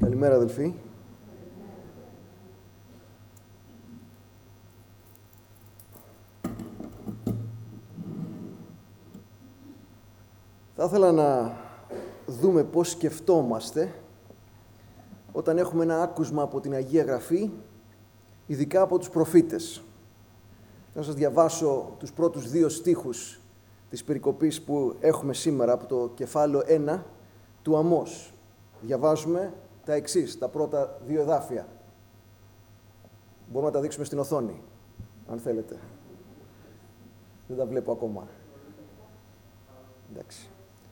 Καλημέρα, αδελφοί. Θα ήθελα να δούμε πώς σκεφτόμαστε όταν έχουμε ένα άκουσμα από την Αγία Γραφή, ειδικά από τους προφήτες. Θα σας διαβάσω τους πρώτους δύο στίχους της περικοπής που έχουμε σήμερα από το κεφάλαιο 1 του Αμώς. Διαβάζουμε τα εξής, τα πρώτα δύο εδάφια. Μπορούμε να τα δείξουμε στην οθόνη, αν θέλετε. Δεν τα βλέπω ακόμα. Εντάξει.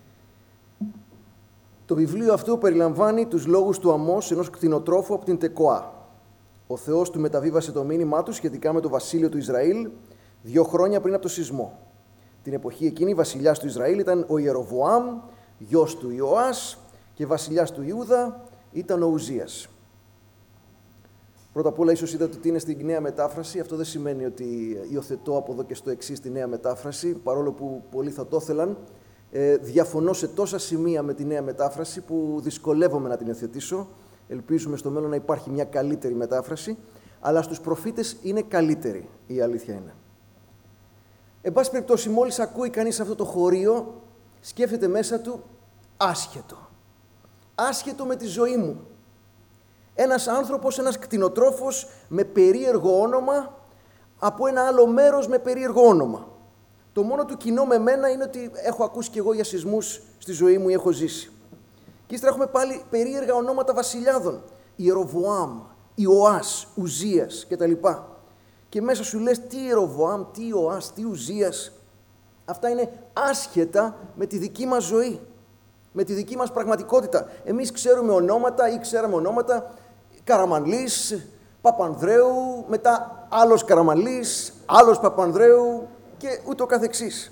Το βιβλίο αυτό περιλαμβάνει τους λόγους του Αμώς, ενός κτηνοτρόφου από την Τεκοά. Ο Θεός του μεταβίβασε το μήνυμά του σχετικά με το βασίλειο του Ισραήλ 2 χρόνια πριν από το σεισμό. Την εποχή εκείνη βασιλιάς του Ισραήλ ήταν ο Ιεροβοάμ, γιος του Ιωάς, και βασιλιάς του Ιούδα ήταν ο Ουζίας. Πρώτα απ' όλα, ίσως είδατε ότι είναι στην Νέα Μετάφραση. Αυτό δεν σημαίνει ότι υιοθετώ από εδώ και στο εξής τη Νέα Μετάφραση, παρόλο που πολλοί θα το ήθελαν. Διαφωνώ σε τόσα σημεία με τη Νέα Μετάφραση που δυσκολεύομαι να την υιοθετήσω. Ελπίζουμε στο μέλλον να υπάρχει μια καλύτερη μετάφραση, αλλά στους προφήτες είναι καλύτερη, η αλήθεια είναι. Εν πάση περιπτώσει, μόλις ακούει κανείς αυτό το χωρίο, σκέφτεται μέσα του άσχετο. Άσχετο με τη ζωή μου. Ένας άνθρωπος, ένας κτηνοτρόφος με περίεργο όνομα, από ένα άλλο μέρος με περίεργο όνομα. Το μόνο του κοινό με μένα είναι ότι έχω ακούσει κι εγώ για σεισμούς στη ζωή μου ή έχω ζήσει. Και ύστερα έχουμε πάλι περίεργα ονόματα βασιλιάδων. Ιεροβοάμ, Ιωάς, Ουζίας κτλ. Και μέσα σου λες τι Ιεροβοάμ, τι Ιωάς, τι Ουζίας. Αυτά είναι άσχετα με τη δική μας ζωή, με τη δική μας πραγματικότητα. Εμείς ξέρουμε ονόματα ή ξέραμε ονόματα Καραμανλής, Παπανδρέου, μετά άλλος Καραμανλής, άλλος Παπανδρέου και ούτω καθεξής.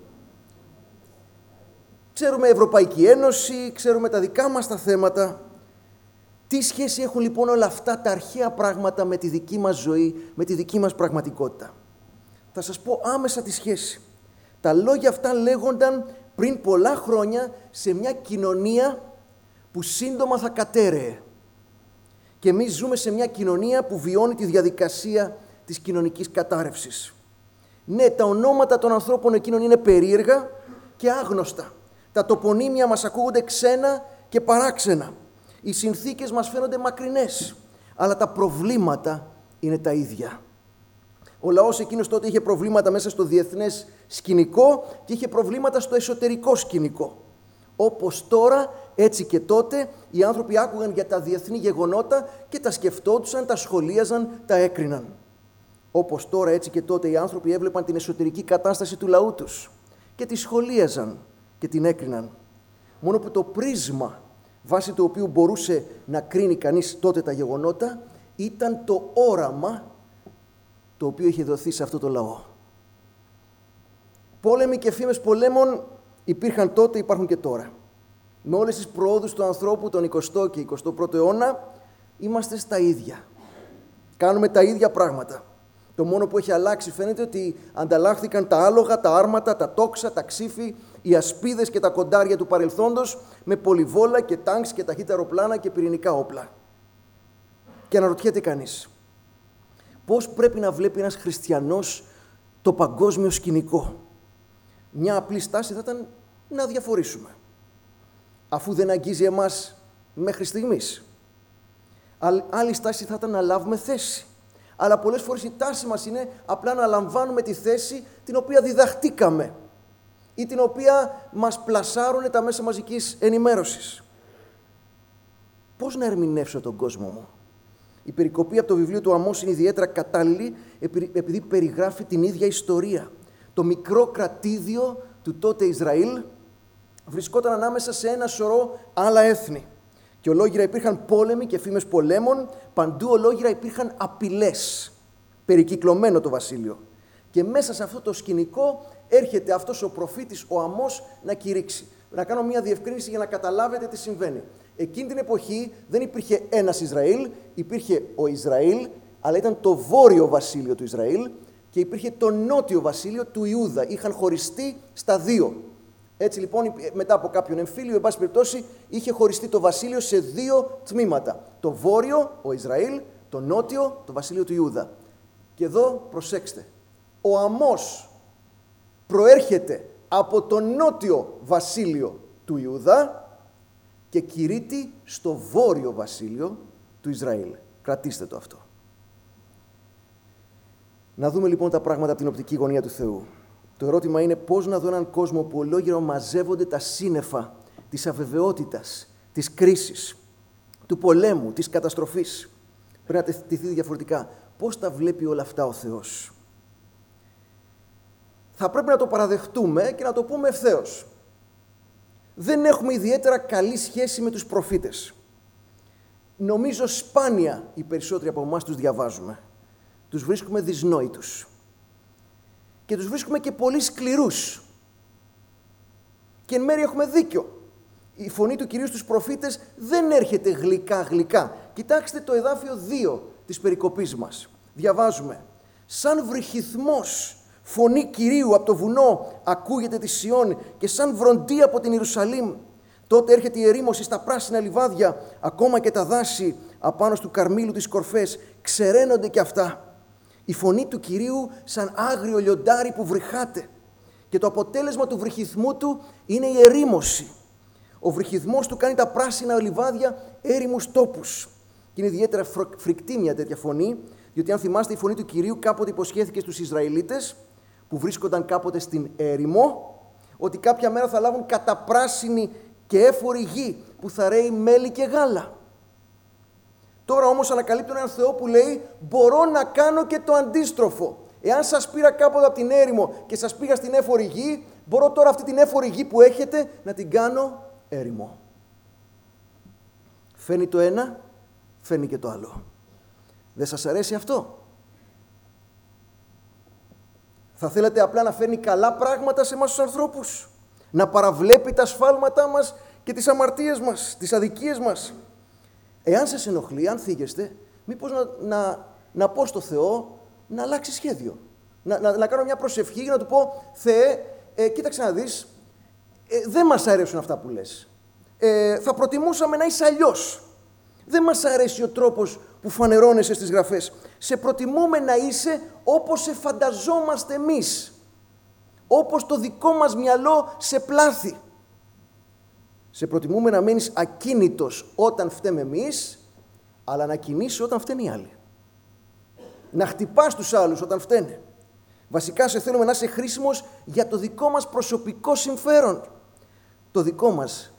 Ξέρουμε Ευρωπαϊκή Ένωση, ξέρουμε τα δικά μας τα θέματα. Τι σχέση έχουν λοιπόν όλα αυτά τα αρχαία πράγματα με τη δική μας ζωή, με τη δική μας πραγματικότητα? Θα σας πω άμεσα τη σχέση. Τα λόγια αυτά λέγονταν πριν πολλά χρόνια σε μια κοινωνία που σύντομα θα κατέρεε. Και εμείς ζούμε σε μια κοινωνία που βιώνει τη διαδικασία της κοινωνικής κατάρρευσης. Ναι, τα ονόματα των ανθρώπων εκείνων είναι περίεργα και άγνωστα. Τα τοπονύμια μας ακούγονται ξένα και παράξενα. Οι συνθήκες μας φαίνονται μακρινές, αλλά τα προβλήματα είναι τα ίδια. Ο λαός εκείνος τότε είχε προβλήματα μέσα στο διεθνές σκηνικό και είχε προβλήματα στο εσωτερικό σκηνικό. Όπως τώρα, έτσι και τότε, οι άνθρωποι άκουγαν για τα διεθνή γεγονότα και τα σκεφτόντουσαν, τα σχολίαζαν, τα έκριναν. Όπως τώρα, έτσι και τότε, οι άνθρωποι έβλεπαν την εσωτερική κατάσταση του λαού τους και τη σχολίαζαν και την έκριναν. Μόνο που το πρίσμα βάσει του οποίου μπορούσε να κρίνει κανείς τότε τα γεγονότα ήταν το όραμα το οποίο είχε δοθεί σε αυτό το λαό. Πόλεμοι και φήμες πολέμων υπήρχαν τότε, υπάρχουν και τώρα. Με όλες τις προόδους του ανθρώπου τον 20ο και 21ο αιώνα είμαστε στα ίδια. Κάνουμε τα ίδια πράγματα. Το μόνο που έχει αλλάξει φαίνεται ότι ανταλλάχθηκαν τα άλογα, τα άρματα, τα τόξα, τα ξύφη, οι ασπίδες και τα κοντάρια του παρελθόντος με πολυβόλα και τάγκς και ταχύτερα αεροπλάνα και πυρηνικά όπλα. Και αναρωτιέται κανείς, πώς πρέπει να βλέπει ένας χριστιανός το παγκόσμιο σκηνικό? Μια απλή στάση θα ήταν να διαφορήσουμε, αφού δεν αγγίζει εμάς μέχρι στιγμής. Άλλη στάση θα ήταν να λάβουμε θέση. Αλλά πολλές φορές η τάση μας είναι απλά να λαμβάνουμε τη θέση την οποία διδαχτήκαμε ή την οποία μας πλασάρουν τα μέσα μαζικής ενημέρωσης. Πώς να ερμηνεύσω τον κόσμο μου? Η περικοπή από το βιβλίο του Αμώς είναι ιδιαίτερα κατάλληλη επειδή περιγράφει την ίδια ιστορία. Το μικρό κρατήδιο του τότε Ισραήλ βρισκόταν ανάμεσα σε ένα σωρό άλλα έθνη. Και ολόγυρα υπήρχαν πόλεμοι και φήμες πολέμων, παντού ολόγυρα υπήρχαν απειλές. Περικυκλωμένο το βασίλειο. Και μέσα σε αυτό το σκηνικό έρχεται αυτός ο προφήτης, ο Αμώς, να κηρύξει. Να κάνω μια διευκρίνηση για να καταλάβετε τι συμβαίνει. Εκείνη την εποχή δεν υπήρχε ένας Ισραήλ, υπήρχε ο Ισραήλ, αλλά ήταν το βόρειο βασίλειο του Ισραήλ και υπήρχε το νότιο βασίλειο του Ιούδα. Είχαν χωριστεί στα δύο. Έτσι λοιπόν, μετά από κάποιον εμφύλιο, εν πάση περιπτώσει, είχε χωριστεί το βασίλειο σε δύο τμήματα. Το βόρειο, ο Ισραήλ, το νότιο, το βασίλειο του Ιούδα. Και εδώ προσέξτε, ο Αμώς προέρχεται από το νότιο βασίλειο του Ιούδα και κηρύττει στο βόρειο βασίλειο του Ισραήλ. Κρατήστε το αυτό. Να δούμε λοιπόν τα πράγματα από την οπτική γωνία του Θεού. Το ερώτημα είναι πώς να δω έναν κόσμο που ολόγυρα μαζεύονται τα σύννεφα της αβεβαιότητας, της κρίσης, του πολέμου, της καταστροφής. Πρέπει να τεθεί διαφορετικά. Πώς τα βλέπει όλα αυτά ο Θεός? Θα πρέπει να το παραδεχτούμε και να το πούμε ευθέως. Δεν έχουμε ιδιαίτερα καλή σχέση με τους προφήτες. Νομίζω σπάνια οι περισσότεροι από εμάς τους διαβάζουμε. Τους βρίσκουμε δυσνόητους. Και τους βρίσκουμε και πολύ σκληρούς. Και εν μέρει έχουμε δίκιο. Η φωνή του Κυρίου στους προφήτες δεν έρχεται γλυκά-γλυκά. Κοιτάξτε το εδάφιο 2 της περικοπής μας. Διαβάζουμε. Σαν βρυχυθμός φωνή Κυρίου από το βουνό ακούγεται τη Σιών και σαν βροντί από την Ιερουσαλήμ. Τότε έρχεται η ερήμωση στα πράσινα λιβάδια, ακόμα και τα δάση απάνω του Καρμήλου τις κορφές. Ξεραίνονται και αυτά. Η φωνή του Κυρίου σαν άγριο λιοντάρι που βρυχάται. Και το αποτέλεσμα του βρυχυθμού του είναι η ερήμωση. Ο βρυχυθμός του κάνει τα πράσινα λιβάδια έρημους τόπους. Και είναι ιδιαίτερα φρικτή μια τέτοια φωνή, διότι αν θυμάστε η φωνή του Κυρίου κάποτε υποσχέθηκε στους Ισραηλίτες, που βρίσκονταν κάποτε στην έρημο, ότι κάποια μέρα θα λάβουν καταπράσινη και έφορη γη, που θα ρέει μέλι και γάλα. Τώρα όμως ανακαλύπτουν έναν Θεό που λέει μπορώ να κάνω και το αντίστροφο. Εάν σας πήρα κάποτε από την έρημο και σας πήγα στην έφορη γη, μπορώ τώρα αυτή την έφορη γη που έχετε να την κάνω έρημο. Φαίνει το ένα, φαίνει και το άλλο. Δεν σας αρέσει αυτό? Θα θέλετε απλά να φέρνει καλά πράγματα σε εμάς τους ανθρώπους? Να παραβλέπει τα σφάλματά μας και τις αμαρτίες μας, τις αδικίες μας? Εάν σας ενοχλεί, αν θίγεστε, μήπως να πω στο Θεό να αλλάξει σχέδιο. Να κάνω μια προσευχή και να του πω Θεέ, κοίταξε να δεις, δεν μας αρέσουν αυτά που λες. Θα προτιμούσαμε να είσαι αλλιώς. Δεν μας αρέσει ο τρόπος που φανερώνεσαι στις γραφές. Σε προτιμούμε να είσαι όπως σε φανταζόμαστε εμείς. Όπως το δικό μας μυαλό σε πλάθει. Σε προτιμούμε να μένεις ακίνητος όταν φταίμε εμείς, αλλά να κινείσαι όταν φταίνουν οι άλλοι. Να χτυπάς τους άλλους όταν φταίνε. Βασικά σε θέλουμε να είσαι χρήσιμος για το δικό μας προσωπικό συμφέρον. Το δικό μας.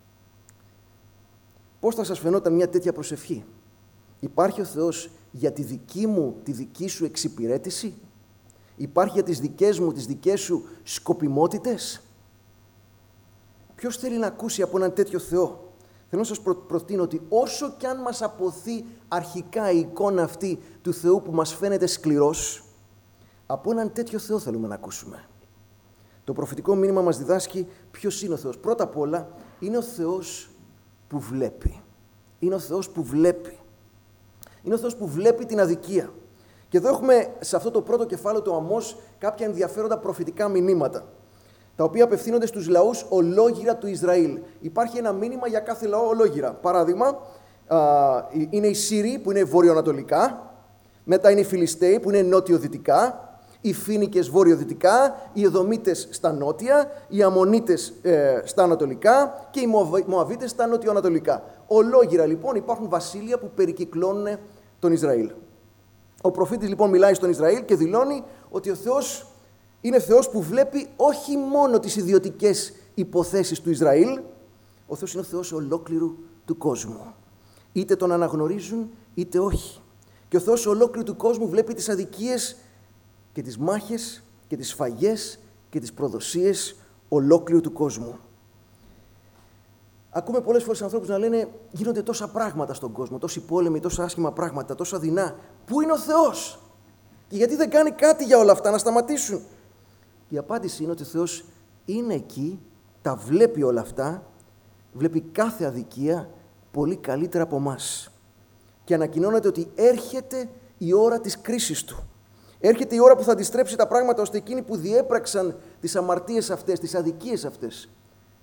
Πώς θα σας φαινόταν μια τέτοια προσευχή? Υπάρχει ο Θεός για τη δική σου εξυπηρέτηση? Υπάρχει για τις δικές σου σκοπιμότητες? Ποιος θέλει να ακούσει από έναν τέτοιο Θεό? Θέλω να σας προτείνω ότι όσο κι αν μας αποθεί αρχικά η εικόνα αυτή του Θεού που μας φαίνεται σκληρός, από έναν τέτοιο Θεό θέλουμε να ακούσουμε. Το προφητικό μήνυμα μας διδάσκει ποιος είναι ο Θεός. Πρώτα απ' όλα είναι ο Θεός που βλέπει. Είναι ο Θεός που βλέπει. Είναι ο Θεός που βλέπει την αδικία. Και εδώ έχουμε σε αυτό το πρώτο κεφάλαιο του Αμώς κάποια ενδιαφέροντα προφητικά μηνύματα, τα οποία απευθύνονται στους λαούς ολόγυρα του Ισραήλ. Υπάρχει ένα μήνυμα για κάθε λαό ολόγυρα. Παράδειγμα, είναι οι Σύριοι που είναι βορειοανατολικά, μετά είναι οι Φιλιστέοι που είναι νότιο-δυτικά, οι Φίνικες βόρειο-δυτικά, οι Εδωμίτες στα νότια, οι Αμμονίτες στα ανατολικά και οι Μωαβίτες στα νότιο-ανατολικά. Ολόγυρα λοιπόν υπάρχουν βασίλεια που περικυκλώνουν τον Ισραήλ. Ο προφήτης λοιπόν μιλάει στον Ισραήλ και δηλώνει ότι ο Θεός είναι Θεός που βλέπει όχι μόνο τις ιδιωτικές υποθέσεις του Ισραήλ, ο Θεός είναι ο Θεός ολόκληρου του κόσμου. Είτε τον αναγνωρίζουν είτε όχι. Και ο Θεός ολόκληρου του κόσμου βλέπει τις αδικίες και τις μάχες και τις σφαγές και τις προδοσίες ολόκληρου του κόσμου. Ακούμε πολλές φορές ανθρώπους να λένε γίνονται τόσα πράγματα στον κόσμο, τόσοι πόλεμοι, τόσα άσχημα πράγματα, τόσα δεινά. Πού είναι ο Θεός? Και γιατί δεν κάνει κάτι για όλα αυτά να σταματήσουν? Η απάντηση είναι ότι ο Θεός είναι εκεί, τα βλέπει όλα αυτά, βλέπει κάθε αδικία πολύ καλύτερα από εμάς. Και ανακοινώνεται ότι έρχεται η ώρα της κρίσης Του. Έρχεται η ώρα που θα αντιστρέψει τα πράγματα ώστε εκείνοι που διέπραξαν τις αμαρτίες αυτές, τις αδικίες αυτές,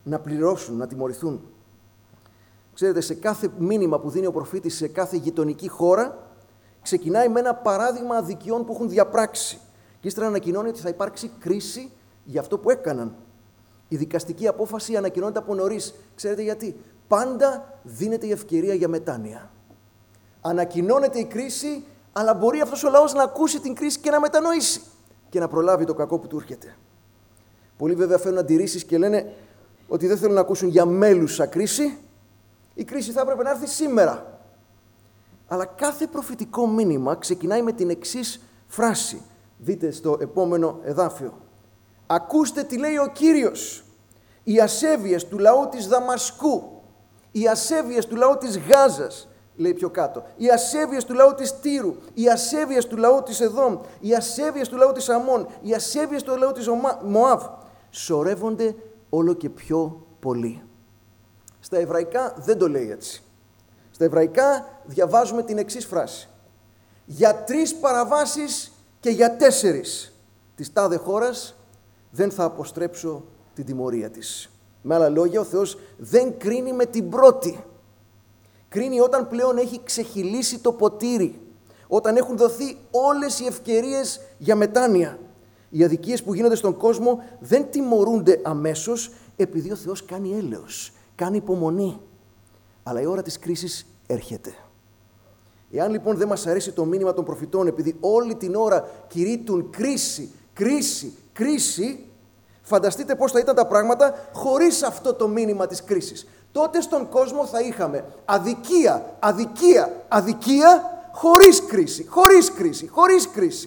να πληρώσουν, να τιμωρηθούν. Ξέρετε, σε κάθε μήνυμα που δίνει ο προφήτης σε κάθε γειτονική χώρα, ξεκινάει με ένα παράδειγμα αδικιών που έχουν διαπράξει και ύστερα ανακοινώνει ότι θα υπάρξει κρίση για αυτό που έκαναν. Η δικαστική απόφαση ανακοινώνεται από νωρίς. Ξέρετε γιατί? Πάντα δίνεται η ευκαιρία για μετάνοια. Ανακοινώνεται η κρίση, αλλά μπορεί αυτός ο λαός να ακούσει την κρίση και να μετανοήσει και να προλάβει το κακό που του έρχεται. Πολλοί βέβαια φέρνουν αντιρρήσεις και λένε ότι δεν θέλουν να ακούσουν για μέλουσα κρίση. Η κρίση θα έπρεπε να έρθει σήμερα. Αλλά κάθε προφητικό μήνυμα ξεκινάει με την εξής φράση. Δείτε στο επόμενο εδάφιο. Ακούστε τι λέει ο Κύριος. Οι ασέβειες του λαού της Δαμασκού, οι ασέβειες του λαού της Γάζας, λέει πιο κάτω, οι ασέβειες του λαού της Τύρου, οι ασέβειες του λαού της Εδόμ, οι ασέβειες του λαού της Αμών, οι ασέβειες του λαού της Μωάβ, σωρεύονται όλο και πιο πολύ. Στα εβραϊκά δεν το λέει έτσι. Στα εβραϊκά διαβάζουμε την εξής φράση. Για 3 παραβάσεις και για 4 της τάδε χώρας δεν θα αποστρέψω την τιμωρία της. Με άλλα λόγια, ο Θεός δεν κρίνει με την πρώτη. Κρίνει όταν πλέον έχει ξεχυλήσει το ποτήρι, όταν έχουν δοθεί όλες οι ευκαιρίες για μετάνοια. Οι αδικίες που γίνονται στον κόσμο δεν τιμωρούνται αμέσως, επειδή ο Θεός κάνει έλεος, κάνει υπομονή. Αλλά η ώρα της κρίσης έρχεται. Εάν λοιπόν δεν μας αρέσει το μήνυμα των προφητών, επειδή όλη την ώρα κηρύττουν κρίση, κρίση, κρίση, φανταστείτε πώς θα ήταν τα πράγματα χωρίς αυτό το μήνυμα της κρίσης. Τότε στον κόσμο θα είχαμε αδικία, αδικία, αδικία, χωρίς κρίση, χωρίς κρίση, χωρίς κρίση.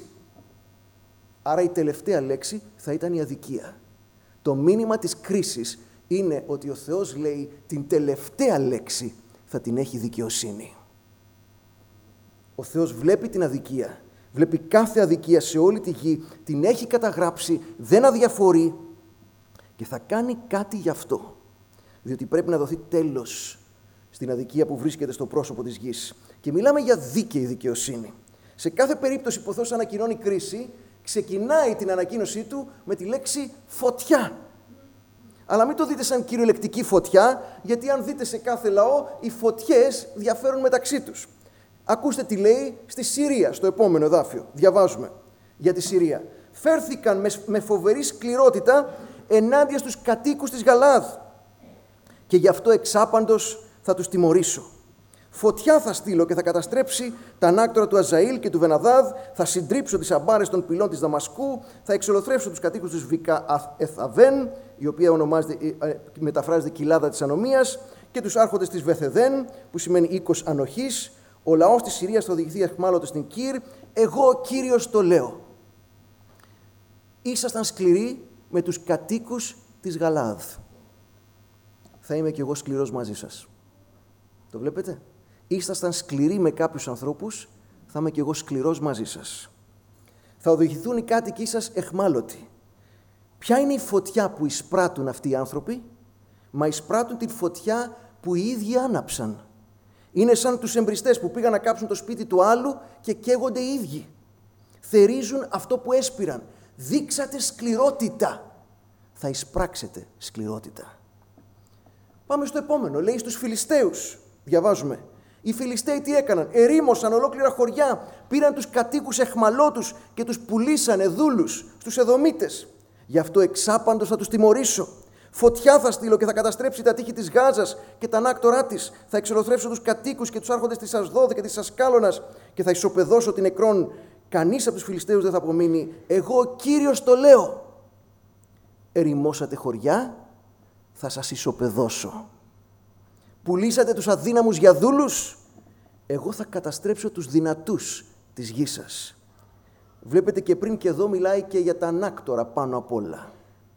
Άρα η τελευταία λέξη θα ήταν η αδικία. Το μήνυμα της κρίσης είναι ότι ο Θεός λέει την τελευταία λέξη θα την έχει δικαιοσύνη. Ο Θεός βλέπει την αδικία, βλέπει κάθε αδικία σε όλη τη γη, την έχει καταγράψει, δεν αδιαφορεί και θα κάνει κάτι γι' αυτό. Διότι πρέπει να δοθεί τέλος στην αδικία που βρίσκεται στο πρόσωπο της γης. Και μιλάμε για δίκαιη δικαιοσύνη. Σε κάθε περίπτωση που ο Θεός ανακοινώνει κρίση, ξεκινάει την ανακοίνωσή του με τη λέξη φωτιά. Αλλά μην το δείτε σαν κυριολεκτική φωτιά, γιατί αν δείτε σε κάθε λαό, οι φωτιές διαφέρουν μεταξύ τους. Ακούστε τι λέει στη Συρία, στο επόμενο εδάφιο. Διαβάζουμε για τη Συρία. Φέρθηκαν με φοβερή σκληρότητα ενάντια στους κατοίκους της Γαλάδ και γι' αυτό εξάπαντος θα τους τιμωρήσω. Φωτιά θα στείλω και θα καταστρέψει τα ανάκτορα του Αζαήλ και του Βεναδάδ, θα συντρίψω τις αμπάρες των πυλών της Δαμασκού, θα εξολοθρεύσω τους κατοίκους της Βικά Εθαβέν, η οποία μεταφράζεται κοιλάδα της ανομίας, και τους άρχοντες της Βεθεδέν, που σημαίνει οίκος ανοχής. Ο λαός της Συρίας θα οδηγηθεί αιχμάλωτος στην Κύρ. Εγώ ο Κύριος το λέω. Ήσασταν σκληροί με τους κατοίκους της Γαλάδ. Θα είμαι κι εγώ σκληρός μαζί σας. Το βλέπετε? Ήσασταν σκληροί με κάποιους ανθρώπους, θα είμαι κι εγώ σκληρός μαζί σας. Θα οδηγηθούν οι κάτοικοι σας αιχμάλωτοι. Ποια είναι η φωτιά που εισπράττουν αυτοί οι άνθρωποι? Μα εισπράττουν την φωτιά που οι ίδιοι άναψαν. Είναι σαν τους εμπριστές που πήγαν να κάψουν το σπίτι του άλλου και καίγονται οι ίδιοι. Θερίζουν αυτό που έσπηραν. Δείξατε σκληρότητα. Θα εισπράξετε σκληρότητα. Πάμε στο επόμενο. Λέει στους Φιλιστέους. Διαβάζουμε. Οι Φιλιστέοι τι έκαναν? Ερήμωσαν ολόκληρα χωριά. Πήραν τους κατοίκους αιχμαλώτους και τους πουλήσανε δούλους στους Εδωμίτες. Γι' αυτό εξάπαντος θα τους τιμωρήσω. Φωτιά θα στείλω και θα καταστρέψει τα τείχη της Γάζας και τα ανάκτορά της. Θα εξολοθρεύσω τους κατοίκους και τους άρχοντες της Ασδόδ και της Ασκάλωνας και θα ισοπεδώσω την νεκρόν. Κανείς από τους Φιλιστέους δεν θα απομείνει. Εγώ ο Κύριος το λέω. Ερημώσατε χωριά, θα σας ισοπεδώσω. Πουλήσατε τους αδύναμους για δούλους, εγώ θα καταστρέψω τους δυνατούς της γης σας. Βλέπετε και πριν και εδώ μιλάει και για τα ανάκτορα πάνω απ' όλα.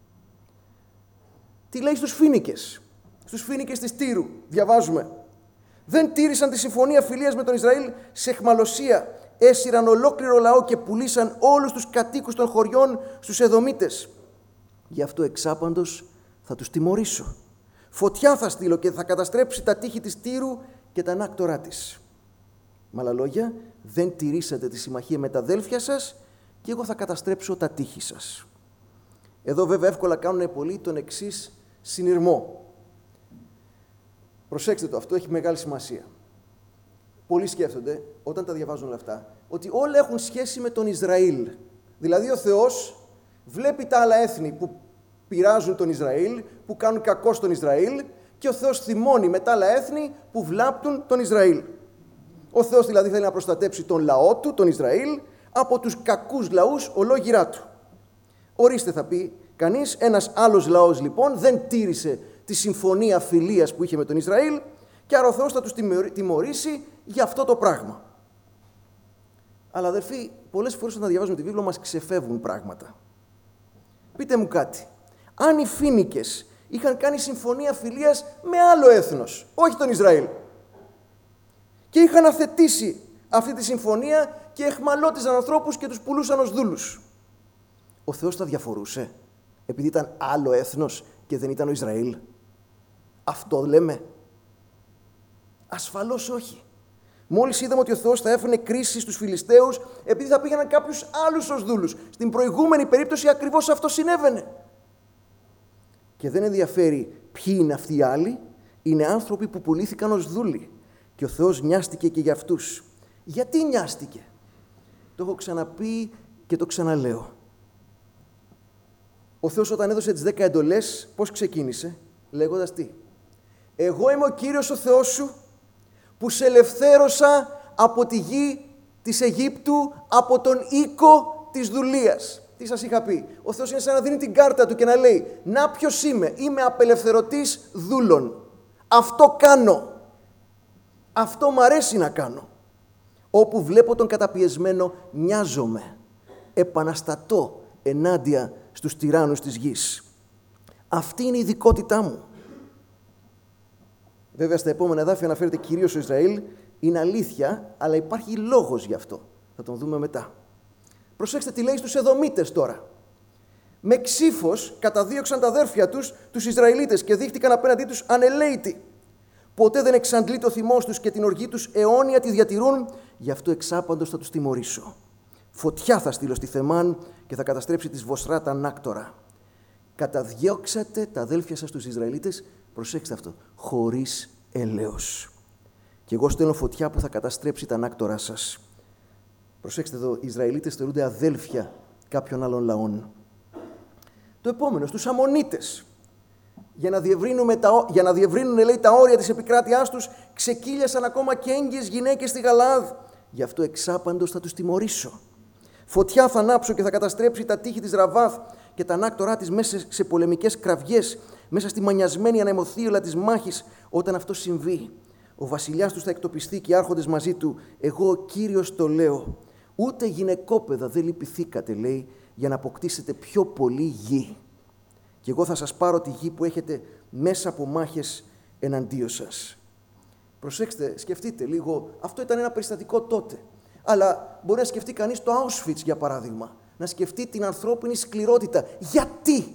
Τι λέει στους Φοίνικες? Στους Φοίνικες της Τύρου, διαβάζουμε. Δεν τήρησαν τη συμφωνία φιλίας με τον Ισραήλ σε αιχμαλωσία. Έσυραν ολόκληρο λαό και πουλήσαν όλους τους κατοίκους των χωριών στους Εδωμίτες. Γι' αυτό εξάπαντος θα τους τιμωρήσω. Φωτιά θα στείλω και θα καταστρέψει τα τείχη της Τύρου και τα ανάκτορά της. Με άλλα λόγια, δεν τηρήσατε τη συμμαχία με τα αδέλφια σας και εγώ θα καταστρέψω τα τείχη σας. Εδώ βέβαια εύκολα κάνουν πολλοί τον εξής συνειρμό. Προσέξτε το, αυτό έχει μεγάλη σημασία. Πολλοί σκέφτονται, όταν τα διαβάζουν όλα αυτά, ότι όλα έχουν σχέση με τον Ισραήλ. Δηλαδή ο Θεός βλέπει τα άλλα έθνη που πειράζουν τον Ισραήλ, που κάνουν κακό στον Ισραήλ, και ο Θεός θυμώνει με τα άλλα έθνη που βλάπτουν τον Ισραήλ. Ο Θεός δηλαδή θέλει να προστατέψει τον λαό του, τον Ισραήλ, από τους κακούς λαούς ολόγυρά του. Ορίστε, θα πει κανείς, ένας άλλος λαός λοιπόν δεν τήρησε τη συμφωνία φιλίας που είχε με τον Ισραήλ και άρα ο Θεός θα τους τιμωρήσει για αυτό το πράγμα. Αλλά αδερφοί, πολλές φορές όταν διαβάζουμε τη βίβλο μας ξεφεύγουν πράγματα. Πείτε μου κάτι. Αν οι Φοίνικες είχαν κάνει συμφωνία φιλίας με άλλο έθνος, όχι τον Ισραήλ, και είχαν αθετήσει αυτή τη συμφωνία και εχμαλώτιζαν ανθρώπους και τους πουλούσαν ως δούλους, ο Θεός θα διαφορούσε επειδή ήταν άλλο έθνος και δεν ήταν ο Ισραήλ? Αυτό λέμε? Ασφαλώς όχι. Μόλις είδαμε ότι ο Θεός θα έφερνε κρίση στους Φιλιστέους επειδή θα πήγαιναν κάποιους άλλους ως δούλους. Στην προηγούμενη περίπτωση ακριβώς αυτό συνέβαινε. Και δεν ενδιαφέρει ποιοι είναι αυτοί οι άλλοι, είναι άνθρωποι που πουλήθηκαν ως δούλοι. Και ο Θεός νοιάστηκε και για αυτούς. Γιατί νοιάστηκε? Το έχω ξαναπεί και το ξαναλέω. Ο Θεός όταν έδωσε τις 10 εντολές, πώς ξεκίνησε? Λέγοντας τι? Εγώ είμαι ο Κύριος ο Θεός σου, που σε ελευθέρωσα από τη γη της Αιγύπτου, από τον οίκο της δουλείας. Τι σας είχα πει? Ο Θεός είναι σαν να δίνει την κάρτα του και να λέει, να ποιος είμαι? Είμαι απελευθερωτής δούλων. Αυτό κάνω. Αυτό μ' αρέσει να κάνω. Όπου βλέπω τον καταπιεσμένο, νοιάζομαι. Επαναστατώ ενάντια στους τυράννους της γης. Αυτή είναι η ειδικότητά μου. Βέβαια, στα επόμενα εδάφια αναφέρεται κυρίως ο Ισραήλ. Είναι αλήθεια, αλλά υπάρχει λόγος γι' αυτό. Θα τον δούμε μετά. Προσέξτε τι λέει στους Εδωμίτες τώρα. Με ξύφος καταδίωξαν τα αδέρφια τους, τους Ισραηλίτες, και δείχτηκαν απέναντί τους ανελαίητοι. Ποτέ δεν εξαντλεί το θυμός τους και την οργή τους αιώνια τη διατηρούν, γι' αυτό εξάπαντος θα τους τιμωρήσω. Φωτιά θα στείλω στη Θεμάν και θα καταστρέψει τη Βοσρά τα ανάκτορα. Καταδιώξατε τα αδέλφια σας τους Ισραηλίτες, προσέξτε αυτό, χωρίς έλεος. Και εγώ στέλνω φωτιά που θα καταστρέψει τα ανάκτορά σας. Προσέξτε εδώ, οι Ισραηλίτες θεωρούνται αδέλφια κάποιων άλλων λαών. Το επόμενο, στους Αμμονίτες. Για να διευρύνουν, λέει, τα όρια της επικράτειάς τους, ξεκύλιασαν ακόμα και έγκυες γυναίκες στη Γαλαάδ. Γι' αυτό εξάπαντος θα τους τιμωρήσω. Φωτιά θα ανάψω και θα καταστρέψει τα τείχη της Ραβάθ και τα ανάκτορά της μέσα σε πολεμικές κραυγές, μέσα στη μανιασμένη ανεμοθύελλα της μάχης. Όταν αυτό συμβεί, ο βασιλιάς τους θα εκτοπιστεί και οι άρχοντες μαζί του. Εγώ ο Κύριος το λέω. Ούτε γυναικόπαιδα δεν λυπηθήκατε, λέει, για να αποκτήσετε πιο πολύ γη. Και εγώ θα σας πάρω τη γη που έχετε μέσα από μάχες εναντίον σας. Προσέξτε, σκεφτείτε λίγο, αυτό ήταν ένα περιστατικό τότε. Αλλά μπορεί να σκεφτεί κανείς το Auschwitz, για παράδειγμα. Να σκεφτεί την ανθρώπινη σκληρότητα. Γιατί?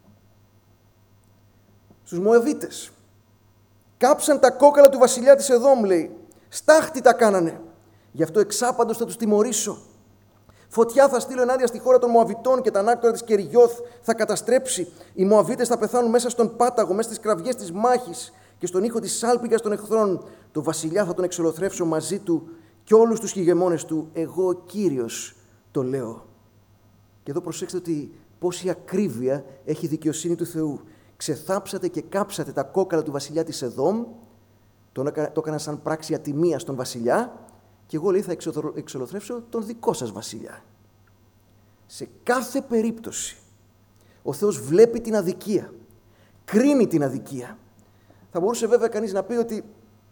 Στους Μωαβίτες. Κάψαν τα κόκαλα του βασιλιά της Εδόμ, λέει. Στάχτη τα κάνανε. Γι' αυτό εξάπαντος θα τους τιμωρήσω. Φωτιά θα στείλω ενάντια στη χώρα των Μωαβιτών και τα ανάκτορα της Κεριγιώθ θα καταστρέψει. Οι Μωαβίτες θα πεθάνουν μέσα στον πάταγο, μέσα στις κραυγές της μάχης και στον ήχο της σάλπιγγας των εχθρών. Το βασιλιά θα τον εξολοθρεύσω μαζί του και όλους τους ηγεμόνες του. Εγώ ο Κύριος το λέω. Και εδώ προσέξτε ότι πόση ακρίβεια έχει η δικαιοσύνη του Θεού. Ξεθάψατε και κάψατε τα κόκαλα του βασιλιά της Εδόμ, το έκανα σαν πράξη ατιμίας στον βασιλιά, και εγώ, λέει, θα εξολοθρεύσω τον δικό σας βασιλιά. Σε κάθε περίπτωση ο Θεός βλέπει την αδικία, κρίνει την αδικία. Θα μπορούσε βέβαια κανείς να πει ότι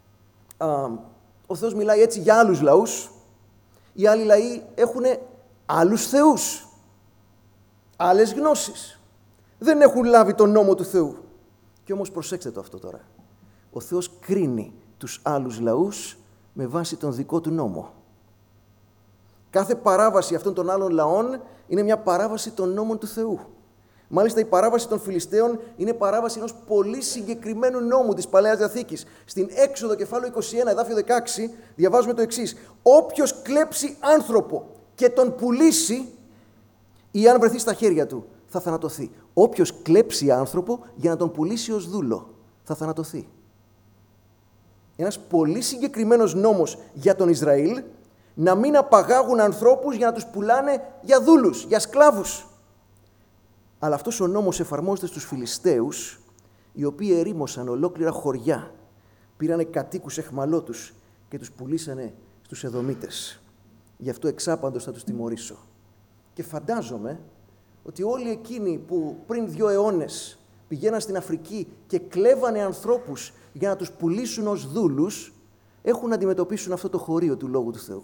ο Θεός μιλάει έτσι για άλλους λαούς, οι άλλοι λαοί έχουν άλλους θεούς, άλλες γνώσεις, δεν έχουν λάβει τον νόμο του Θεού. Και όμως προσέξτε το αυτό τώρα, ο Θεός κρίνει τους άλλους λαούς με βάση τον δικό του νόμο. Κάθε παράβαση αυτών των άλλων λαών είναι μια παράβαση των νόμων του Θεού. Μάλιστα η παράβαση των Φιλιστέων είναι παράβαση ενός πολύ συγκεκριμένου νόμου της Παλαιάς Διαθήκης. Στην Έξοδο κεφάλαιο 21, εδάφιο 16, διαβάζουμε το εξής. Όποιος κλέψει άνθρωπο και τον πουλήσει, ή αν βρεθεί στα χέρια του, θα θανατωθεί. όποιος κλέψει άνθρωπο για να τον πουλήσει ως δούλο, θα θανατωθεί. Ένας πολύ συγκεκριμένος νόμος για τον Ισραήλ, να μην απαγάγουν ανθρώπους για να τους πουλάνε για δούλους, για σκλάβους. Αλλά αυτός ο νόμος εφαρμόζεται στους Φιλιστέους, οι οποίοι ερήμωσαν ολόκληρα χωριά, πήρανε κατοίκους εχμαλώτους και τους πουλήσανε στους Εδωμίτες. Γι' αυτό εξάπαντος θα τους τιμωρήσω. Και φαντάζομαι ότι όλοι εκείνοι που πριν 2 αιώνες πηγαίναν στην Αφρική και κλέβανε ανθρώπους για να τους πουλήσουν ως δούλους, έχουν να αντιμετωπίσουν αυτό το χωρίο του Λόγου του Θεού.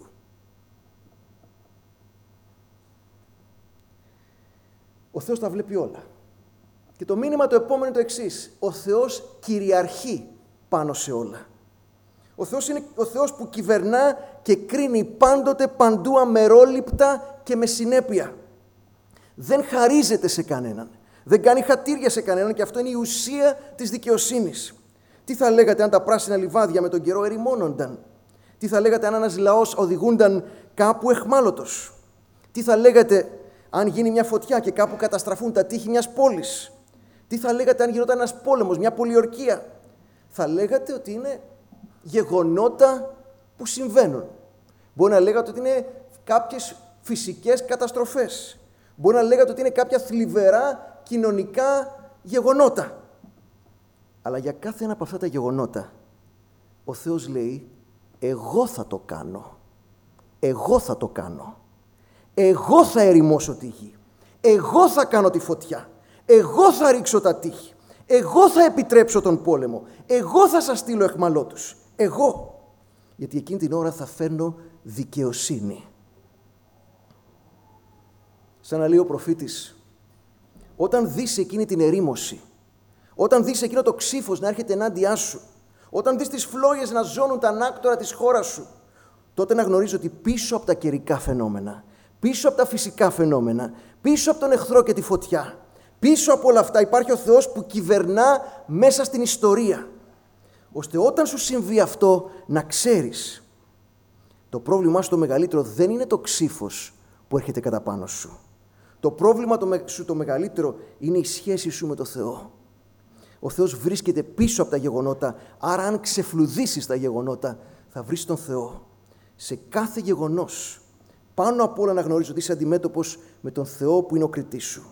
Ο Θεός τα βλέπει όλα. Και το μήνυμα το επόμενο είναι το εξής. Ο Θεός κυριαρχεί πάνω σε όλα. Ο Θεός είναι ο Θεός που κυβερνά και κρίνει πάντοτε, παντού, αμερόληπτα και με συνέπεια. Δεν χαρίζεται σε κανέναν. Δεν κάνει χατήρια σε κανέναν και αυτό είναι η ουσία της δικαιοσύνης. Τι θα λέγατε αν τα πράσινα λιβάδια με τον καιρό ερημώνονταν? Τι θα λέγατε αν ένας λαός οδηγούνταν κάπου εχμάλωτος? Τι θα λέγατε αν γίνει μια φωτιά και κάπου καταστραφούν τα τείχη μιας πόλης? Τι θα λέγατε αν γινόταν ένας πόλεμος, μια πολιορκία? Θα λέγατε ότι είναι γεγονότα που συμβαίνουν. Μπορεί να λέγατε ότι είναι κάποιες φυσικές καταστροφές. Μπορεί να λέγατε ότι είναι κάποια θλιβερά κοινωνικά γεγονότα. Αλλά για κάθε ένα από αυτά τα γεγονότα, ο Θεός λέει, εγώ θα το κάνω. Εγώ θα το κάνω. Εγώ θα ερημώσω τη γη. Εγώ θα κάνω τη φωτιά. Εγώ θα ρίξω τα τείχη. Εγώ θα επιτρέψω τον πόλεμο. Εγώ θα σας στείλω εχμαλώτους. Εγώ. Γιατί εκείνη την ώρα θα φέρνω δικαιοσύνη. Σαν να λέει ο προφήτης, όταν δεις εκείνη την ερήμωση, όταν δεις εκείνο το ξύφος να έρχεται ενάντια σου, όταν δεις τις φλόγες να ζώνουν τα ανάκτορα της χώρας σου, τότε να γνωρίζω ότι πίσω από τα καιρικά φαινόμενα, πίσω από τα φυσικά φαινόμενα, πίσω από τον εχθρό και τη φωτιά, πίσω από όλα αυτά υπάρχει ο Θεός που κυβερνά μέσα στην ιστορία. Ώστε όταν σου συμβεί αυτό να ξέρεις, το πρόβλημά σου το μεγαλύτερο δεν είναι το ξύφος που έρχεται κατά πάνω σου. Το πρόβλημα σου το μεγαλύτερο είναι η σχέση σου με το Θεό. Ο Θεός βρίσκεται πίσω από τα γεγονότα, άρα αν ξεφλουδίσεις τα γεγονότα θα βρεις τον Θεό. Σε κάθε γεγονός, πάνω απ' όλα να γνωρίζω ότι είσαι αντιμέτωπος με τον Θεό που είναι ο κριτής σου.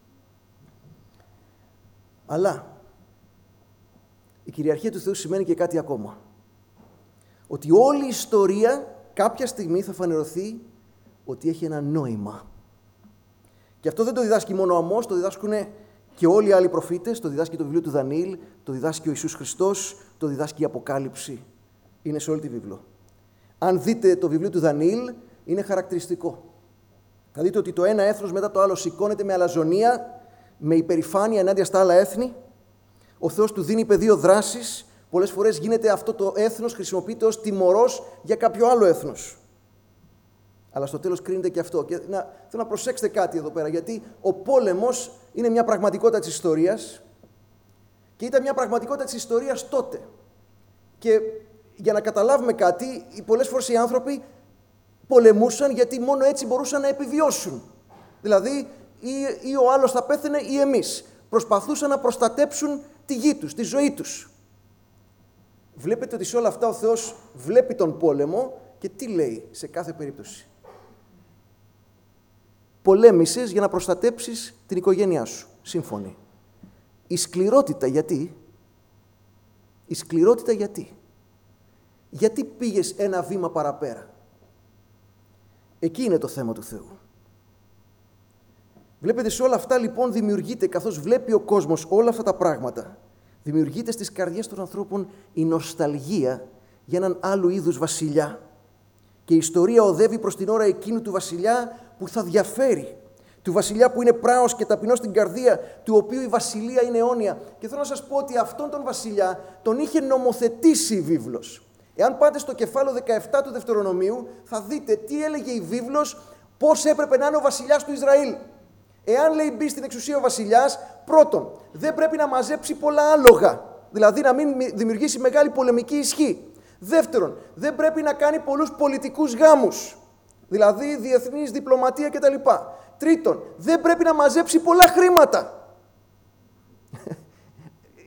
Αλλά η κυριαρχία του Θεού σημαίνει και κάτι ακόμα. Ότι όλη η ιστορία κάποια στιγμή θα φανερωθεί ότι έχει ένα νόημα. Και αυτό δεν το διδάσκει μόνο ο Αμώς, το διδάσκουν και όλοι οι άλλοι προφήτες, το διδάσκει το βιβλίο του Δανιήλ, το διδάσκει ο Ιησούς Χριστός, το διδάσκει η Αποκάλυψη. Είναι σε όλη τη βίβλο. Αν δείτε το βιβλίο του Δανιήλ, είναι χαρακτηριστικό. Θα δείτε ότι το ένα έθνος μετά το άλλο σηκώνεται με αλαζονία, με υπερηφάνεια ενάντια στα άλλα έθνη. Ο Θεός του δίνει πεδίο δράσης. Πολλές φορές γίνεται αυτό το έθνος, χρησιμοποιείται ως τιμωρός για κάποιο άλλο έθνος. Αλλά στο τέλος κρίνεται και αυτό. Και θέλω να προσέξετε κάτι εδώ πέρα, γιατί ο πόλεμος είναι μια πραγματικότητα της ιστορίας και ήταν μια πραγματικότητα της ιστορίας τότε. Και για να καταλάβουμε κάτι, πολλές φορές οι άνθρωποι πολεμούσαν γιατί μόνο έτσι μπορούσαν να επιβιώσουν. Δηλαδή, ή ο άλλος θα πέθαινε ή εμείς. Προσπαθούσαν να προστατέψουν τη γη τους, τη ζωή τους. Βλέπετε ότι σε όλα αυτά ο Θεός βλέπει τον πόλεμο και τι λέει σε κάθε περίπτωση? Πολέμησες για να προστατέψεις την οικογένειά σου. Σύμφωνοι. Η σκληρότητα γιατί? Η σκληρότητα γιατί? Γιατί πήγες ένα βήμα παραπέρα? Εκεί είναι το θέμα του Θεού. Βλέπετε, σε όλα αυτά λοιπόν δημιουργείται, καθώς βλέπει ο κόσμος όλα αυτά τα πράγματα, δημιουργείται στις καρδιές των ανθρώπων η νοσταλγία για έναν άλλου είδους βασιλιά. Και η ιστορία οδεύει προς την ώρα εκείνου του βασιλιά που θα διαφέρει. Του βασιλιά που είναι πράος και ταπεινός στην καρδία, του οποίου η βασιλεία είναι αιώνια. Και θέλω να σας πω ότι αυτόν τον βασιλιά τον είχε νομοθετήσει η βίβλος. Εάν πάτε στο κεφάλαιο 17 του Δευτερονομίου, θα δείτε τι έλεγε η βίβλος, πώς έπρεπε να είναι ο βασιλιάς του Ισραήλ. Εάν λέει μπει στην εξουσία ο βασιλιάς, πρώτον, δεν πρέπει να μαζέψει πολλά άλογα, δηλαδή να μην δημιουργήσει μεγάλη πολεμική ισχύ. Δεύτερον, δεν πρέπει να κάνει πολλούς πολιτικούς γάμους, δηλαδή διεθνής διπλωματία κτλ. Τρίτον, δεν πρέπει να μαζέψει πολλά χρήματα.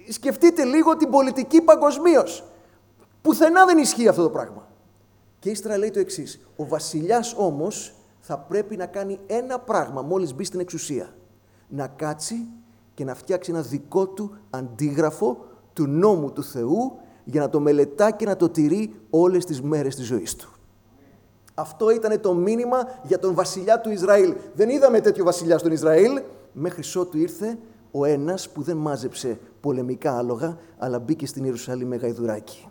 Σκεφτείτε λίγο την πολιτική παγκοσμίως. Πουθενά δεν ισχύει αυτό το πράγμα. Και ύστερα λέει το εξής. Ο βασιλιάς όμως θα πρέπει να κάνει ένα πράγμα μόλις μπει στην εξουσία. Να κάτσει και να φτιάξει ένα δικό του αντίγραφο του νόμου του Θεού για να το μελετά και να το τηρεί όλες τις μέρες της ζωής του. Αυτό ήταν το μήνυμα για τον βασιλιά του Ισραήλ. Δεν είδαμε τέτοιο βασιλιά στον Ισραήλ, μέχρι ότου ήρθε ο ένας που δεν μάζεψε πολεμικά άλογα, αλλά μπήκε στην Ιερουσαλήμ με γαϊδουράκι.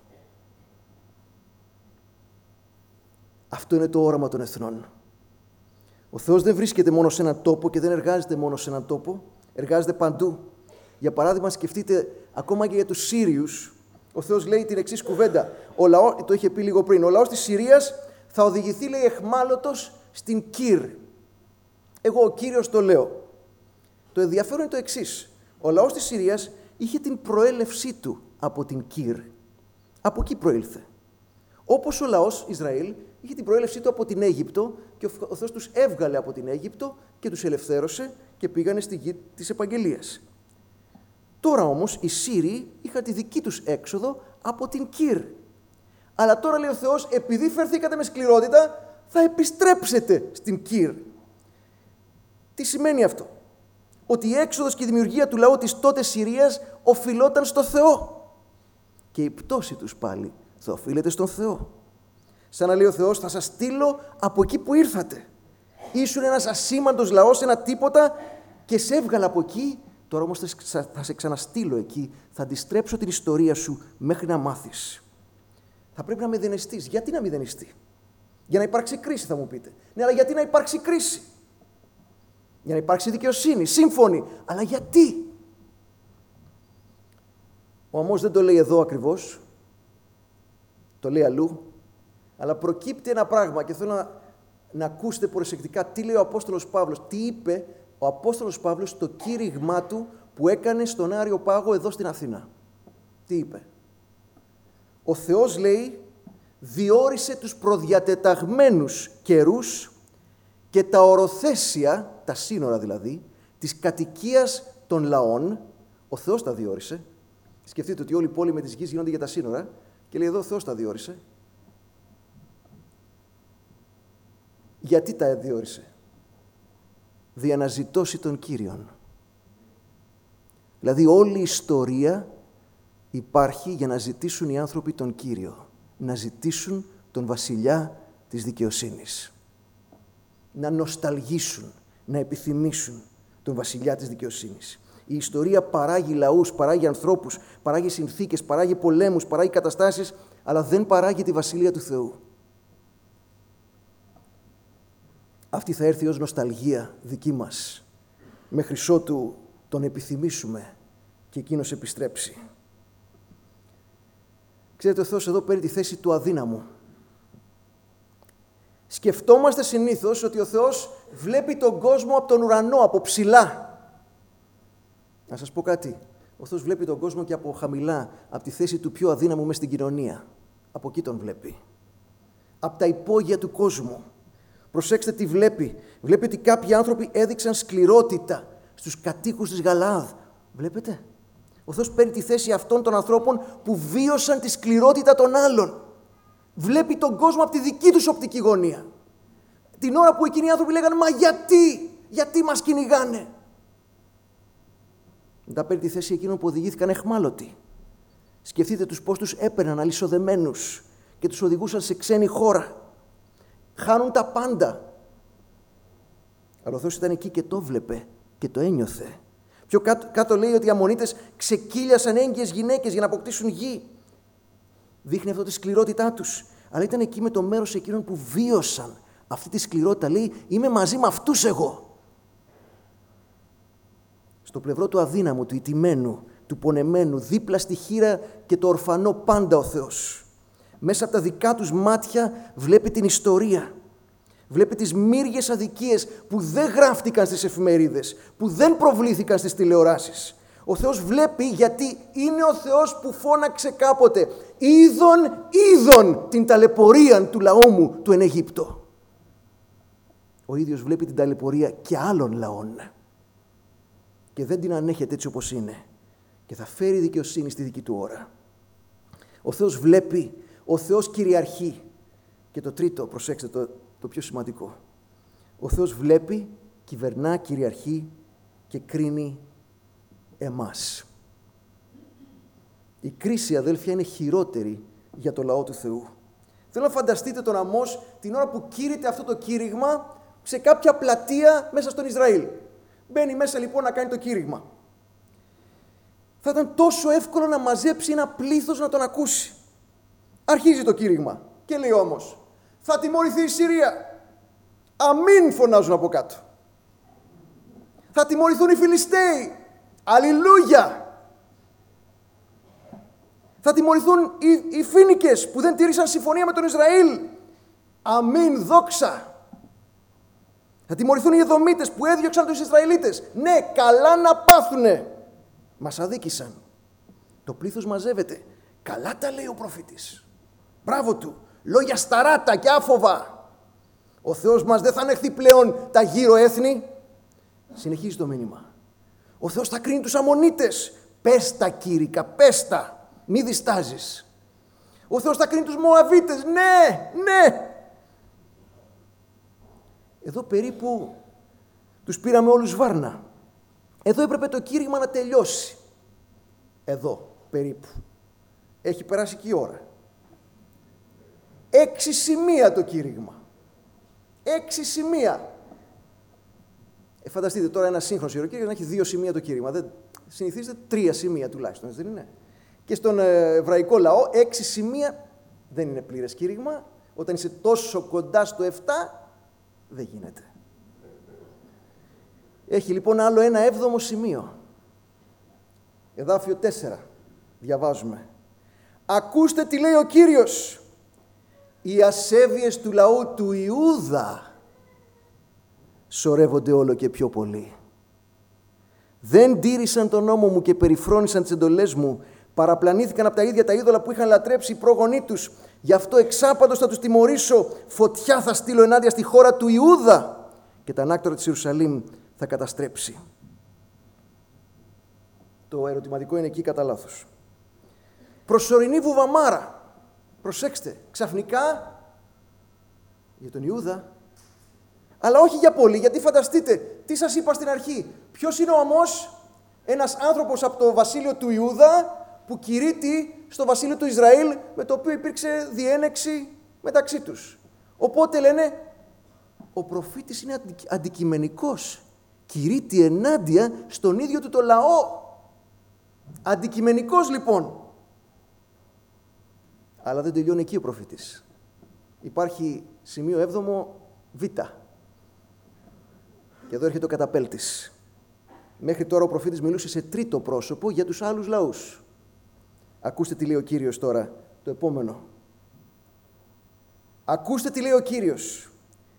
Αυτό είναι το όραμα των εθνών. Ο Θεός δεν βρίσκεται μόνο σε έναν τόπο και δεν εργάζεται μόνο σε έναν τόπο, εργάζεται παντού. Για παράδειγμα, σκεφτείτε ακόμα και για τους Σύριους. Ο Θεός λέει την εξής κουβέντα. Το είχε πει λίγο πριν. Ο λαός της Συρίας θα οδηγηθεί, λέει, εχμάλωτος στην Κύρ. Εγώ ο Κύριος το λέω. Το ενδιαφέρον είναι το εξής. Ο λαός της Συρίας είχε την προέλευσή του από την Κύρ. Από εκεί προήλθε. Όπως ο λαός Ισραήλ είχε την προέλευσή του από την Αίγυπτο και ο Θεός τους έβγαλε από την Αίγυπτο και τους ελευθέρωσε και πήγανε στη γη της επαγγελίας. Τώρα όμως οι Σύριοι είχαν τη δική τους έξοδο από την Κύρ. Αλλά τώρα, λέει ο Θεός, επειδή φερθήκατε με σκληρότητα, θα επιστρέψετε στην Κύρ. Τι σημαίνει αυτό? Ότι η έξοδος και η δημιουργία του λαού της τότε Συρίας οφειλόταν στο Θεό. Και η πτώση τους πάλι θα οφείλεται στον Θεό. Σαν να λέει ο Θεός, θα σας στείλω από εκεί που ήρθατε. Ήσουν ένας ασήμαντος λαός, ένα τίποτα, και σε έβγαλα από εκεί. Τώρα όμως θα σε ξαναστείλω εκεί. Θα αντιστρέψω την ιστορία σου μέχρι να μάθεις. Θα πρέπει να μηδενιστείς. Γιατί να μηδενιστεί? Για να υπάρξει κρίση, θα μου πείτε. Ναι, αλλά γιατί να υπάρξει κρίση? Για να υπάρξει δικαιοσύνη, σύμφωνη. Αλλά γιατί? Ο Αμώς δεν το λέει εδώ ακριβώς. Το λέει αλλού. Αλλά προκύπτει ένα πράγμα και θέλω να ακούσετε προσεκτικά τι λέει ο Απόστολος Παύλος. Τι είπε ο Απόστολος Παύλος στο κήρυγμά του που έκανε στον Άριο Πάγο εδώ στην Αθήνα. Τι είπε? Ο Θεός, λέει, διόρισε τους προδιατεταγμένους καιρούς και τα οροθέσια, τα σύνορα δηλαδή, της κατοικίας των λαών. Ο Θεός τα διόρισε. Σκεφτείτε ότι όλη η πόλη με τις γης γίνονται για τα σύνορα και λέει εδώ ο Θεός τα διόρισε. Γιατί τα διόρισε? Δια να ζητώσει τον Κύριον. Δηλαδή όλη η ιστορία υπάρχει για να ζητήσουν οι άνθρωποι τον Κύριο. Να ζητήσουν τον βασιλιά της δικαιοσύνης. Να νοσταλγήσουν, να επιθυμήσουν τον βασιλιά της δικαιοσύνης. Η ιστορία παράγει λαούς, παράγει ανθρώπους, παράγει συνθήκες, παράγει πολέμους, παράγει καταστάσεις, αλλά δεν παράγει τη βασιλεία του Θεού. Αυτή θα έρθει ως νοσταλγία δική μας, μέχρι ότου τον επιθυμήσουμε και εκείνος επιστρέψει. Ξέρετε, ο Θεός εδώ παίρνει τη θέση του αδύναμου. Σκεφτόμαστε συνήθως ότι ο Θεός βλέπει τον κόσμο από τον ουρανό, από ψηλά. Να σας πω κάτι. Ο Θεός βλέπει τον κόσμο και από χαμηλά, από τη θέση του πιο αδύναμου μες στην κοινωνία. Από εκεί τον βλέπει. Από τα υπόγεια του κόσμου. Προσέξτε τι βλέπει. Βλέπει ότι κάποιοι άνθρωποι έδειξαν σκληρότητα στους κατοίκους της Γαλαάδ. Βλέπετε. Ο Θεός παίρνει τη θέση αυτών των ανθρώπων που βίωσαν τη σκληρότητα των άλλων. Βλέπει τον κόσμο από τη δική τους οπτική γωνία. Την ώρα που εκείνοι οι άνθρωποι λέγανε «Μα γιατί μας κυνηγάνε?» Μετά παίρνει τη θέση εκείνων που οδηγήθηκαν εχμάλωτοι. Σκεφτείτε τους πώς τους έπαιρναν αλυσοδεμένους και τους οδηγούσαν σε ξένη χώρα. Χάνουν τα πάντα. Αλλά ο Θεός ήταν εκεί και το βλέπε και το ένιωθε. Πιο κάτω λέει ότι οι Αμμονίτες ξεκύλιασαν έγκυες γυναίκες για να αποκτήσουν γη. Δείχνει αυτό τη σκληρότητά τους. Αλλά ήταν εκεί με το μέρος εκείνων που βίωσαν αυτή τη σκληρότητα. Λέει, είμαι μαζί με αυτούς εγώ. Στο πλευρό του αδύναμου, του ηττημένου, του πονεμένου, δίπλα στη χήρα και το ορφανό πάντα ο Θεός. Μέσα από τα δικά τους μάτια βλέπει την ιστορία. Βλέπει τις μύριες αδικίες που δεν γράφτηκαν στις εφημερίδες, που δεν προβλήθηκαν στις τηλεοράσεις. Ο Θεός βλέπει γιατί είναι ο Θεός που φώναξε κάποτε «Είδον την ταλαιπωρία του λαού μου του εν Αιγύπτο». Ο ίδιος βλέπει την ταλαιπωρία και άλλων λαών και δεν την ανέχεται έτσι όπως είναι. και θα φέρει δικαιοσύνη στη δική του ώρα. Ο Θεός βλέπει, ο Θεός κυριαρχεί. Και το τρίτο, προσέξτε το πιο σημαντικό. Ο Θεός βλέπει, κυβερνά, κυριαρχεί και κρίνει εμάς. Η κρίση, αδέλφια, είναι χειρότερη για το λαό του Θεού. Θέλω να φανταστείτε τον Αμώς την ώρα που κήρυται αυτό το κήρυγμα σε κάποια πλατεία μέσα στον Ισραήλ. Μπαίνει μέσα λοιπόν να κάνει το κήρυγμα. Θα ήταν τόσο εύκολο να μαζέψει ένα πλήθος να τον ακούσει. Αρχίζει το κήρυγμα και λέει όμως, θα τιμωρηθεί η Συρία. Αμήν, φωνάζουν από κάτω. Θα τιμωρηθούν οι Φιλιστέοι. Αλληλούια. Θα τιμωρηθούν οι Φίνικες που δεν τήρησαν συμφωνία με τον Ισραήλ. Αμήν, δόξα. Θα τιμωρηθούν οι Εδωμίτες που έδιωξαν τους Ισραηλίτες. Ναι, καλά να πάθουνε. Μας αδίκησαν. Το πλήθος μαζεύεται. Καλά τα λέει ο προφήτης. Μπράβο του. Λόγια σταράτα και άφοβα. Ο Θεός μας δεν θα ανεχθεί πλέον τα γύρω έθνη. Συνεχίζει το μήνυμα. Ο Θεός θα κρίνει τους Αμμονίτες. Πες τα, Κύρικα, πες τα. Μη διστάζεις. Ο Θεός θα κρίνει τους Μωαβίτες. Ναι, ναι. Εδώ περίπου τους πήραμε όλους βάρνα. Εδώ έπρεπε το κήρυγμα να τελειώσει. Εδώ περίπου. Έχει περάσει και η ώρα. 6 σημεία το κήρυγμα. 6 σημεία. Φανταστείτε τώρα ένα σύγχρονο ιεροκήρυγμα να έχει 2 σημεία το κήρυγμα. Δεν συνηθίζεται 3 σημεία τουλάχιστον, δεν είναι? Και στον εβραϊκό λαό 6 σημεία δεν είναι πλήρες κήρυγμα. Όταν είσαι τόσο κοντά στο 7 δεν γίνεται. Έχει λοιπόν άλλο ένα 7ο σημείο. Εδάφιο 4. Διαβάζουμε. Ακούστε τι λέει ο Κύριος. Οι ασέβειες του λαού του Ιούδα σωρεύονται όλο και πιο πολύ. Δεν τήρησαν τον νόμο μου και περιφρόνησαν τις εντολές μου. Παραπλανήθηκαν από τα ίδια τα είδωλα που είχαν λατρέψει οι πρόγονοί τους. Γι' αυτό εξάπαντος θα τους τιμωρήσω. Φωτιά θα στείλω ενάντια στη χώρα του Ιούδα και τα ανάκτορα της Ιερουσαλήμ θα καταστρέψει. Το ερωτηματικό είναι εκεί κατά λάθος. Προσωρινή βουβαμάρα. Προσέξτε, ξαφνικά για τον Ιούδα, αλλά όχι για πολύ, γιατί φανταστείτε, τι σας είπα στην αρχή. Ποιος είναι ο Αμώς? Ένας άνθρωπος από το βασίλειο του Ιούδα που κηρύττει στο βασίλειο του Ισραήλ, με το οποίο υπήρξε διένεξη μεταξύ τους. Οπότε λένε, ο προφήτης είναι αντικειμενικός. Κηρύττει ενάντια στον ίδιο του το λαό. Αντικειμενικός λοιπόν. Αλλά δεν τελειώνει εκεί ο προφήτης. Υπάρχει σημείο 7ο Β. Και εδώ έρχεται ο καταπέλτης. Μέχρι τώρα ο προφήτης μιλούσε σε τρίτο πρόσωπο για τους άλλους λαούς. Ακούστε τι λέει ο Κύριος τώρα, το επόμενο. Ακούστε τι λέει ο Κύριος.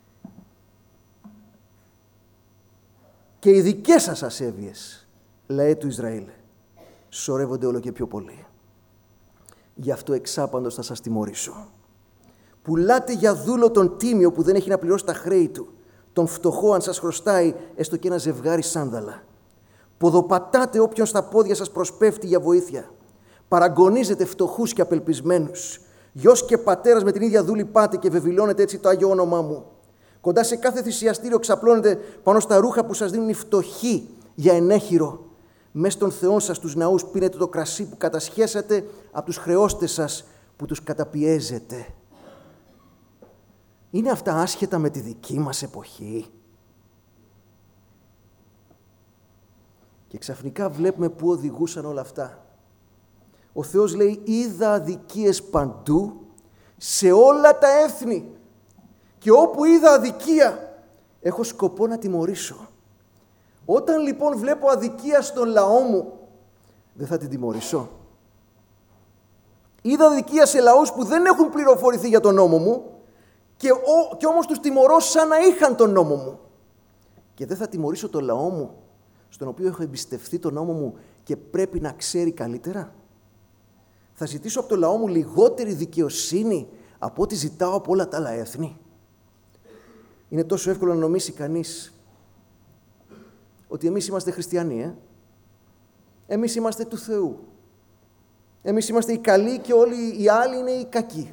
Και οι δικές σας ασέβειες, λαέ του Ισραήλ, σωρεύονται όλο και πιο πολύ. Γι' αυτό εξάπαντος θα σας τιμωρήσω. Πουλάτε για δούλο τον τίμιο που δεν έχει να πληρώσει τα χρέη του, τον φτωχό αν σας χρωστάει έστω και ένα ζευγάρι σάνδαλα. Ποδοπατάτε όποιον στα πόδια σας προσπέφτει για βοήθεια. Παραγωνίζετε φτωχούς και απελπισμένους. Γιος και πατέρας με την ίδια δούλη πάτε και βεβηλώνετε έτσι το Άγιο όνομά μου. Κοντά σε κάθε θυσιαστήριο ξαπλώνετε πάνω στα ρούχα που σας δίνουν οι φτωχοί για ενέχειρο. Μες των θεών σας τους ναούς πίνετε το κρασί που κατασχέσατε από τους χρεώστες σας που τους καταπιέζετε. Είναι αυτά άσχετα με τη δική μας εποχή? Και ξαφνικά βλέπουμε πού οδηγούσαν όλα αυτά. Ο Θεός λέει, είδα αδικίες παντού, σε όλα τα έθνη. Και όπου είδα αδικία, έχω σκοπό να τιμωρήσω. Όταν λοιπόν βλέπω αδικία στον λαό μου, δεν θα την τιμωρήσω. Είδα αδικία σε λαούς που δεν έχουν πληροφορηθεί για τον νόμο μου και όμως τους τιμωρώ σαν να είχαν τον νόμο μου. Και δεν θα τιμωρήσω τον λαό μου, στον οποίο έχω εμπιστευτεί τον νόμο μου και πρέπει να ξέρει καλύτερα. Θα ζητήσω από τον λαό μου λιγότερη δικαιοσύνη από ό,τι ζητάω από όλα τα άλλα έθνη. Είναι τόσο εύκολο να νομίσει κανείς ότι εμείς είμαστε χριστιανοί, Εμείς είμαστε του Θεού. Εμείς είμαστε οι καλοί και όλοι οι άλλοι είναι οι κακοί.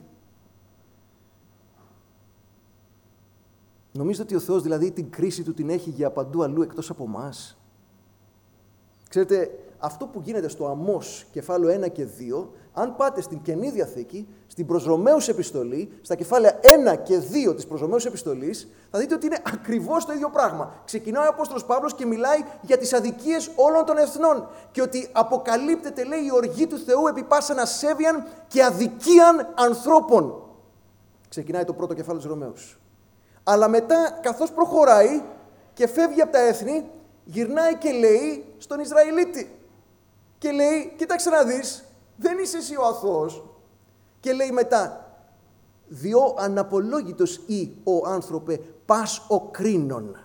Νομίζετε ότι ο Θεός δηλαδή την κρίση του την έχει για παντού αλλού εκτός από εμάς? Ξέρετε, αυτό που γίνεται στο Αμώς κεφάλαιο 1 και 2, αν πάτε στην Καινή Διαθήκη, στην προς Ρωμαίους επιστολή, στα κεφάλαια 1 και 2 της προς Ρωμαίους επιστολής, θα δείτε ότι είναι ακριβώς το ίδιο πράγμα. Ξεκινάει ο Απόστολος Παύλος και μιλάει για τις αδικίες όλων των εθνών και ότι αποκαλύπτεται, λέει, η οργή του Θεού επί πάσαν ασέβειαν και αδικίαν ανθρώπων. Ξεκινάει το πρώτο κεφάλαιο της Ρωμαίους. Αλλά μετά, καθώς προχωράει και φεύγει από τα έθνη, γυρνάει και λέει στον Ισραηλίτη. Και λέει, κοίταξε να δεις, δεν είσαι εσύ ο αθώος. Και λέει μετά, διό αναπολόγητος ή ο άνθρωπε πας ο κρίνων.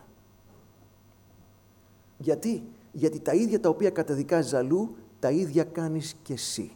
Γιατί τα ίδια τα οποία καταδικάζεις αλλού, τα ίδια κάνεις και εσύ.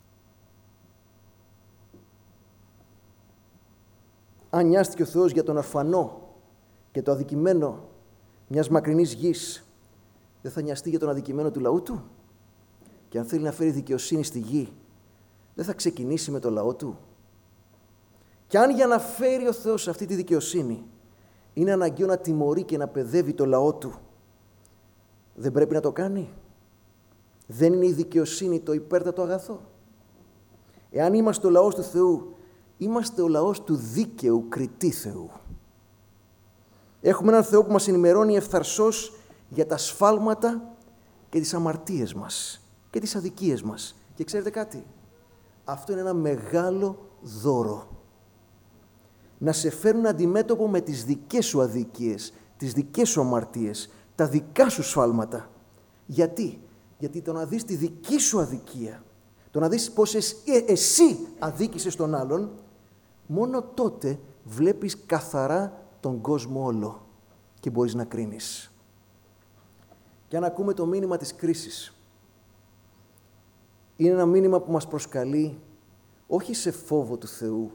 Αν νοιάστηκε ο Θεός για τον αρφανό και το αδικημένο μιας μακρινής γης, δεν θα νοιαστεί για τον αδικημένο του λαού του? Και αν θέλει να φέρει δικαιοσύνη στη γη, δεν θα ξεκινήσει με το λαό του? Και αν για να φέρει ο Θεός αυτή τη δικαιοσύνη είναι αναγκαίο να τιμωρεί και να παιδεύει το λαό του, δεν πρέπει να το κάνει? Δεν είναι η δικαιοσύνη το υπέρτατο αγαθό? Εάν είμαστε ο λαός του Θεού, είμαστε ο λαός του δίκαιου κριτή Θεού. Έχουμε έναν Θεό που μας ενημερώνει ευθαρσώς για τα σφάλματα και τις αμαρτίες μας και τις αδικίες μας. Και ξέρετε κάτι? Αυτό είναι ένα μεγάλο δώρο. Να σε φέρουν αντιμέτωπο με τις δικές σου αδικίες, τις δικές σου αμαρτίες, τα δικά σου σφάλματα. Γιατί? Γιατί το να δεις τη δική σου αδικία, το να δεις πώς εσύ αδίκησες τον άλλον, μόνο τότε βλέπεις καθαρά τον κόσμο όλο και μπορείς να κρίνεις. Και αν ακούμε το μήνυμα της κρίσης, είναι ένα μήνυμα που μας προσκαλεί όχι σε φόβο του Θεού,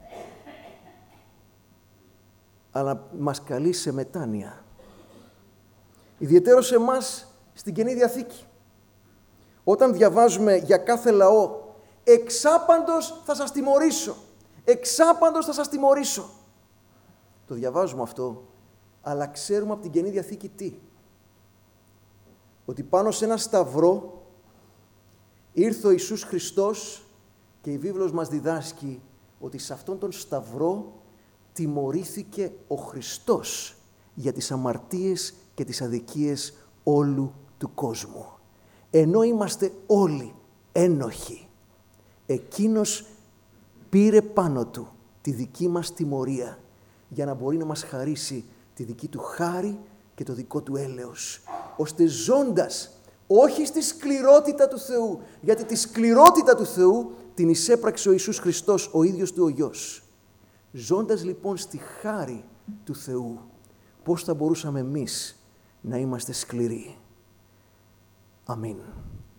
αλλά μας καλεί σε μετάνοια. Ιδιαιτέρως εμάς στην Καινή Διαθήκη. Όταν διαβάζουμε για κάθε λαό, εξάπαντος θα σας τιμωρήσω, εξάπαντος θα σας τιμωρήσω. Το διαβάζουμε αυτό, αλλά ξέρουμε από την Καινή Διαθήκη τι? Ότι πάνω σε ένα σταυρό ήρθε ο Ιησούς Χριστός και η βίβλος μας διδάσκει ότι σε αυτόν τον σταυρό τιμωρήθηκε ο Χριστός για τις αμαρτίες και τις αδικίες όλου του κόσμου. Ενώ είμαστε όλοι ένοχοι, εκείνος πήρε πάνω του τη δική μας τιμωρία για να μπορεί να μας χαρίσει τη δική του χάρη και το δικό του έλεος, ώστε ζώντας όχι στη σκληρότητα του Θεού, γιατί τη σκληρότητα του Θεού την εισέπραξε ο Ιησούς Χριστός, ο ίδιος του ο Υιός. Ζώντας λοιπόν στη χάρη του Θεού, πώς θα μπορούσαμε εμείς να είμαστε σκληροί? Αμήν.